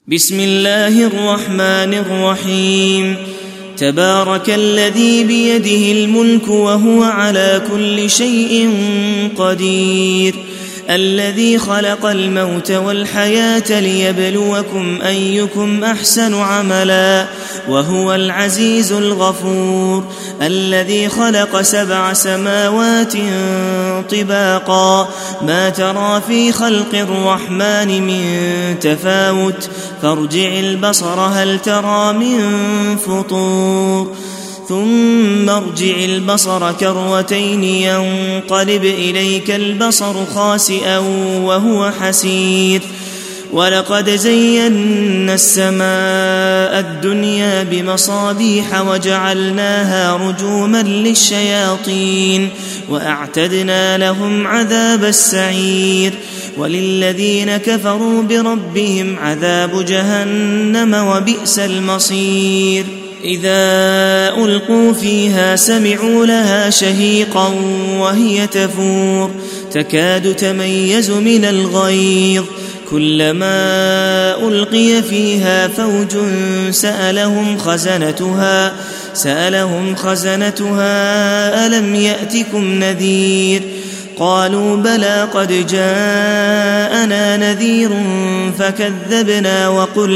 بسم الله الرحمن الرحيم. تبارك الذي بيده الملك وهو على كل شيء قدير، الذي خلق الموت والحياة ليبلوكم أيكم أحسن عملا، وهو العزيز الغفور، الذي خلق 7 سماوات طباقا، ما ترى في خلق الرحمن من تفاوت، فارجع البصر هل ترى من فطور، ثم ارجع البصر كرتين ينقلب إليك البصر خاسئا وهو حسير. ولقد زينا السماء الدنيا بمصابيح وجعلناها رجوما للشياطين وأعتدنا لهم عذاب السعير. وللذين كفروا بربهم عذاب جهنم وبئس المصير. إذا ألقوا فيها سمعوا لها شهيقا وهي تفور، تكاد تميز من الغيظ، كلما ألقي فيها فوج سألهم خزنتها ألم يأتكم نذير؟ قالوا بلى قد جاءنا نذير فكذبنا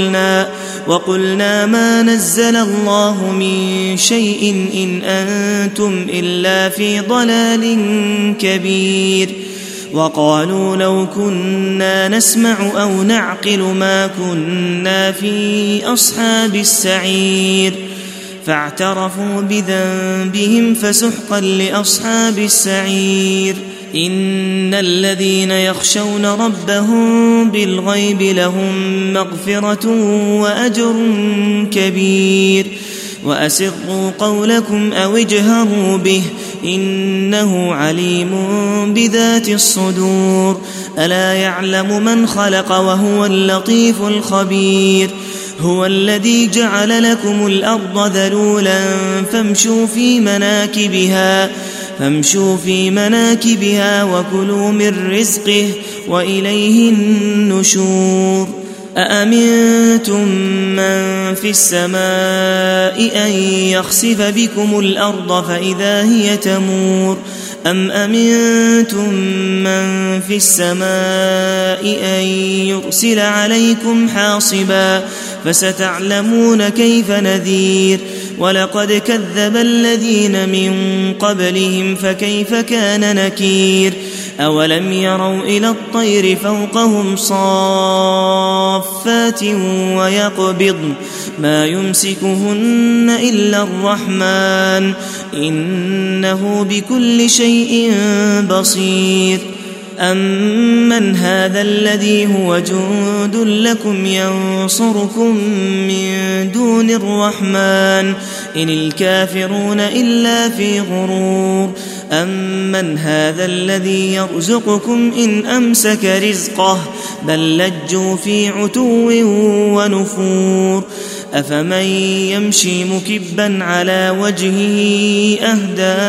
وقلنا ما نزل الله من شيء إن أنتم إلا في ضلال كبير. وقالوا لو كنا نسمع أو نعقل ما كنا في أصحاب السعير، فاعترفوا بذنبهم فسحقا لأصحاب السعير. إن الذين يخشون ربهم بالغيب لهم مغفرة وأجر كبير. وأسروا قولكم أو اجهروا به إنه عليم بذات الصدور. ألا يعلم من خلق وهو اللطيف الخبير. هو الذي جعل لكم الأرض ذلولا فامشوا في مناكبها وكلوا من رزقه وإليه النشور. أأمنتم من في السماء أن يخسف بكم الأرض فإذا هي تمور، أم أمنتم من في السماء أن يرسل عليكم حاصبا، فستعلمون كيف نذير. ولقد كذب الذين من قبلهم فكيف كان نكير. أولم يروا إلى الطير فوقهم صافات ويقبضن ما يمسكهن إلا الرحمن إنه بكل شيء بصير. أمن هذا الذي هو جند لكم ينصركم من دون الرحمن إن الكافرون إلا في غرور. أمن هذا الذي يرزقكم إن أمسك رزقه بل لجوا في عتو ونفور. أفمن يمشي مكبا على وجهه أهدى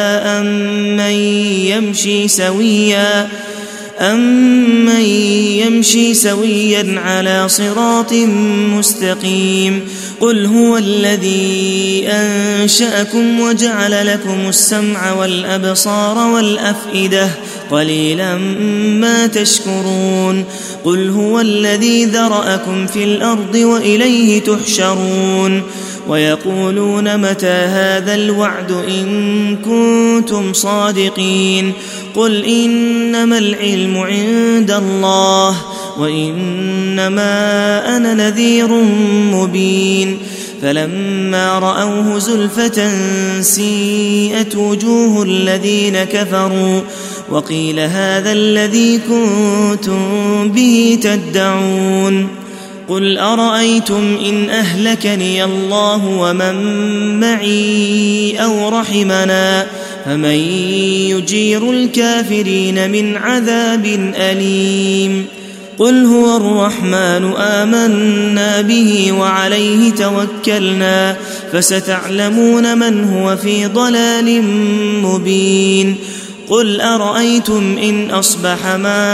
أمن يمشي سويا على صراط مستقيم. قل هو الذي أنشأكم وجعل لكم السمع والأبصار والأفئدة قليلا ما تشكرون. قل هو الذي ذرأكم في الأرض وإليه تحشرون. ويقولون متى هذا الوعد إن كنتم صادقين. قل إنما العلم عند الله وإنما أنا نذير مبين. فلما رأوه زلفة سيئت وجوه الذين كفروا وقيل هذا الذي كنتم به تدعون. قل أرأيتم إن أهلكني الله ومن معي أو رحمنا فمن يجير الكافرين من عذاب أليم. قل هو الرحمن آمنا به وعليه توكلنا فستعلمون من هو في ضلال مبين. قل أرأيتم إن أصبح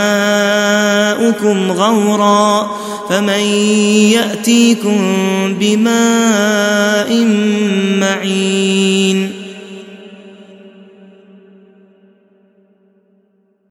ماؤكم غورا فمن يأتيكم بماء معين